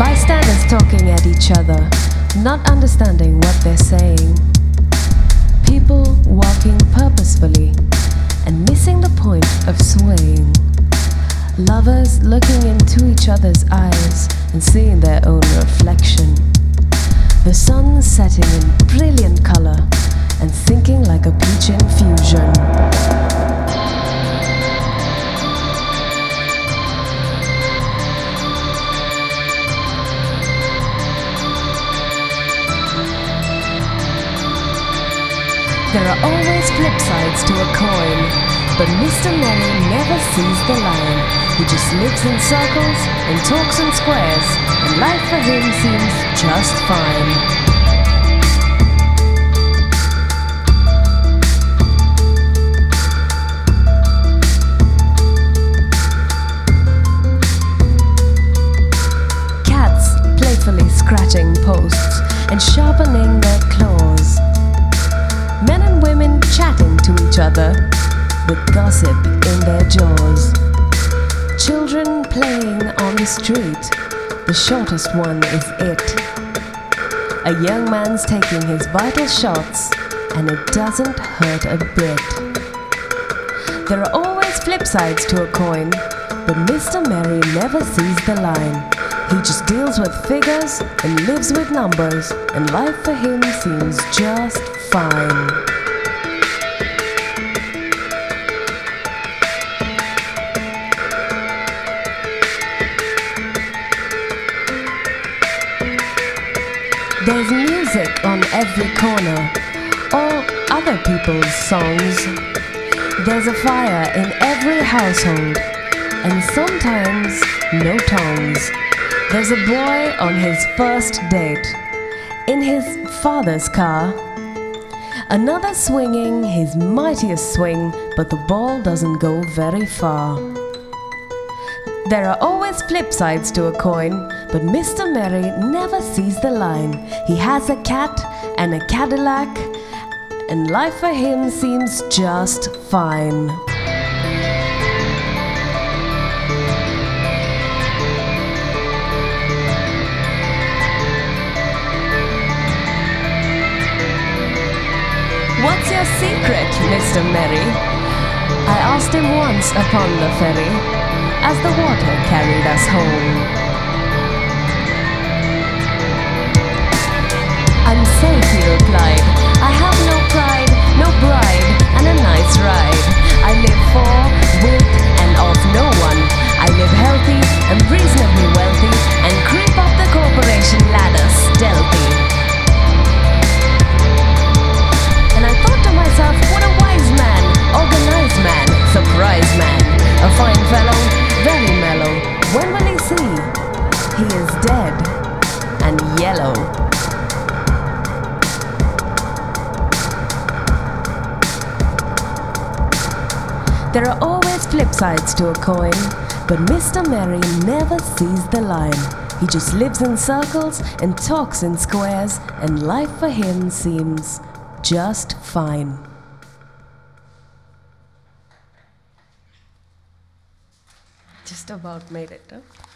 Bystanders talking at each other, not understanding what they're saying. People walking purposefully and missing the point of swaying. Lovers looking into each other's eyes and seeing their own reflection. The sun setting in brilliant color and sinking like a peach infusion. There are always flip sides to a coin, but Mr. Merry never sees the line. He just lives in circles and talks in squares, and life for him seems just fine. Cats playfully scratching posts and sharpening their claws. Men and women chatting to each other with gossip in their jaws. Children playing on the street, the shortest one is it. A young man's taking his vital shots and it doesn't hurt a bit. There are always flip sides to a coin, but Mr. Merry never sees the line. He just deals with figures and lives with numbers, and life for him seems just fine. There's music on every corner, all other people's songs. There's a fire in every household, and sometimes no tongs. There's a boy on his first date, in his father's car. Another swinging his mightiest swing, but the ball doesn't go very far. There are always flip sides to a coin, but Mr. Merry never sees the line. He has a cat and a Cadillac, and life for him seems just fine. What's your secret, Mr. Merry? I asked him once upon the ferry, as the water carried us home. I'm safe, he replied. I have no pride, no bride, and a nice ride. I live for, with, and of no one. I live healthy and reasonably wealthy, and creep up the corporation ladder stealthy. And I thought to myself, what a wise man, organized man, surprise man, a fine fellow, very mellow. When will he see? He is dead and yellow. There are always flip sides to a coin, but Mr. Merry never sees the line. He just lives in circles and talks in squares, and life for him seems just fine. Just about made it, huh?